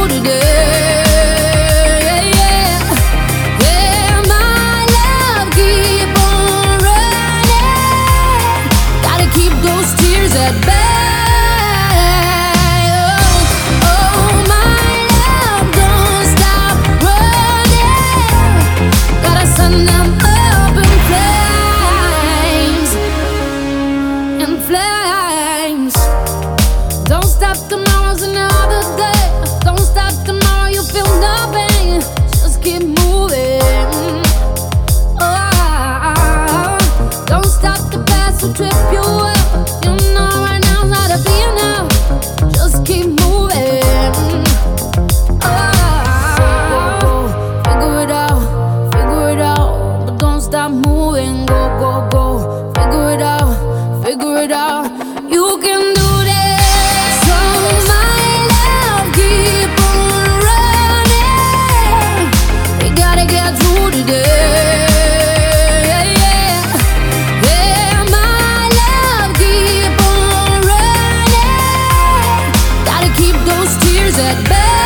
through today. Yeah, my love, keep on running. Gotta keep those tears at bay. Oh, my love, don't stop running. Gotta send them up in flames, in flames. Don't stop, tomorrow's another day. Don't stop, tomorrow you feel nothing. Just keep moving. Oh, don't stop, the past will trip you up. You know right now's not a be enough. Just keep moving. Oh, figure it out, but don't stop moving. Go, go, go, figure it out, figure it out. You can do this. So my love, keep on running. We gotta get through today. Yeah, my love, keep on running. Gotta keep those tears at bay.